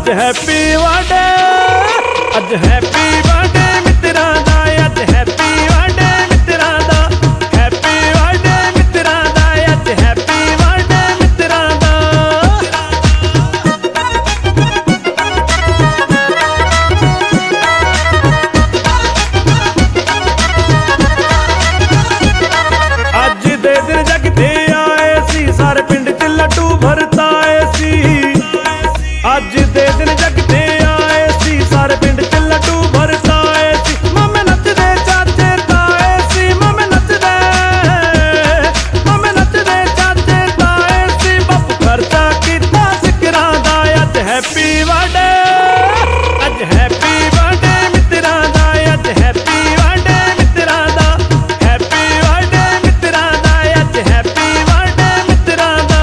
ਅੱਜ happy birthday, ਅੱਜ happy birthday ਮਿੱਤਰਾਂ ਦਾ, ਅੱਜ ਹੈਪੀ ਬਰਥਡੇ ਮਿੱਤਰਾਂ ਦਾ, ਹੈਪੀ ਬਰਥਡੇ ਮਿੱਤਰਾਂ ਦਾ, ਅੱਜ ਹੈਪੀ ਬਰਥਡੇ ਮਿੱਤਰਾਂ ਦਾ। ਅੱਜ ਦੇ ਦਿਨ ਜਗਦੇ ਆਏ ਸੀ, ਸਾਰੇ ਪਿੰਡ ਚ ਲੱਡੂ ਵਰਤਾਏ ਸੀ। ਅੱਜ ਦੇ ਦਿਨ ਜਗਦੇ ਆਏ ਸੀ, ਸਾਰੇ ਪਿੰਡ ਚ ਲੱਡੂ ਵਰਤਾਏ ਸੀ। ਮਾਮੇ ਨੱਚਦੇ ਚਾਚੇ ਤਾਏ ਸੀ, ਮਾਮੇ ਨੱਚਦੇ ਚਾਚੇ ਤਾਏ ਸੀ। ਬਾਪੂ ਖਰਚਾ ਕੀਤਾ ਸਿਕਰਾਂ ਦਾ, ਅੱਜ ਹੈਪੀ ਬਰਥਡੇ, ਅੱਜ ਹੈਪੀ ਬਰਥਡੇ ਮਿੱਤਰਾਂ ਦਾ, ਅੱਜ ਹੈਪੀ ਬਰਥਡੇ ਮਿੱਤਰਾਂ ਦਾ, ਹੈਪੀ ਬਰਥਡੇ ਮਿੱਤਰਾਂ ਦਾ, ਅੱਜ ਹੈਪੀ ਬਰਥਡੇ ਮਿੱਤਰਾਂ ਦਾ।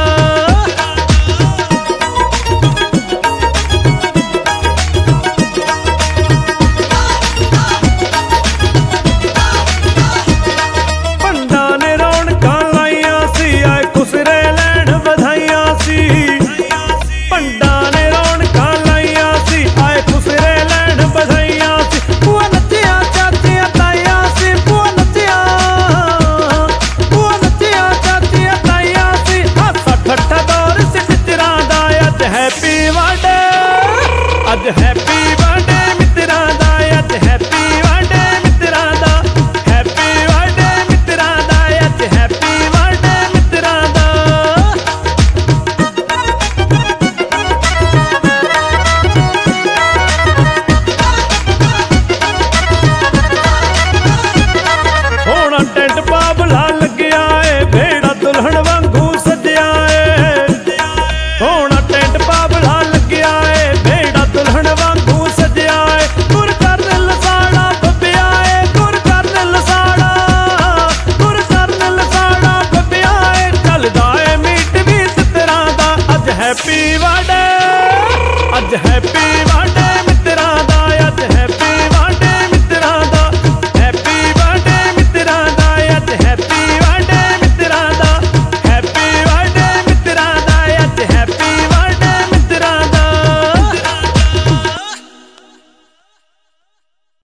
ਪੰਡਾਂ ਨੇ ਰੌਣਕਾਂ ਲਾਈਆਂ ਸੀ, ਆਏ ਖੁਸਰੇ ਲੈਣ ਵਧਾਈਆਂ ਸੀ। ਪੰਡਾਂ ਨੇ ਰੌਣਕਾਂ ਲਾਈਆਂ ਸੀ, ਆਏ ਖੁਸਰੇ ਲੈਣ ਵਧਾਈਆਂ ਸੀ। ਭੂਆ ਨੱਚਿਆ ਚਾਚੀਆਂ ਤਾਈਆਂ ਸੀ, ਭੂਆ ਨੱਚਿਆ ਚਾਚੀਆਂ ਤਾਈਆਂ ਸੀ। ਹਾਸਾ ਠੱਠਾ ਦੌਰ ਸੀ ਟਿਚਰਾਂ ਦਾ, ਅੱਜ ਹੈਪੀ ਬਰਥਡੇ, ਅੱਜ ਹੈਪੀ ਬਰਥਡੇ ਮਿੱਤਰਾਂ ਦਾ, ਅੱਜ ਹੈਪੀ ਬਰਥਡੇ ਮਿੱਤਰਾਂ ਦਾ, ਹੈਪੀ ਬਰਥਡੇ ਮਿੱਤਰਾਂ ਦਾ, ਅੱਜ ਹੈਪੀ ਬਰਥਡੇ ਮਿੱਤਰਾਂ ਦਾ। ਹੁਣ ਟੈਂਟ ਪਾਬਲਾ ਲੱਗਿਆ ਏ, ਭੇੜਾ ਦੁਲਹਣ ਵਾਂਗੂ ਸਜਿਆ ਏ। ਹੁਣ ਟੈਂਟ ਪਾਬਲਾ ਲੱਗਿਆ ਏ, ਭੇੜਾ ਦੁਲਹਣ ਵਾਂਗੂ ਸਜਿਆ ਏ। ਗੁਰ ਕਰਨ ਲਸਾੜਾ ਬੱਬਿਆ ਏ, ਗੁਰ ਕਰਨ ਲਸਾੜਾ ਬੱਬਿਆ ਏ। ਚੱਲਦਾ ਏ ਮੀਟ ਵੀ ਤਿੱਤਰਾਂ ਦਾ, ਅੱਜ ਹੈਪੀ ਬਰਥਡੇ, ਅੱਜ ਹੈਪੀ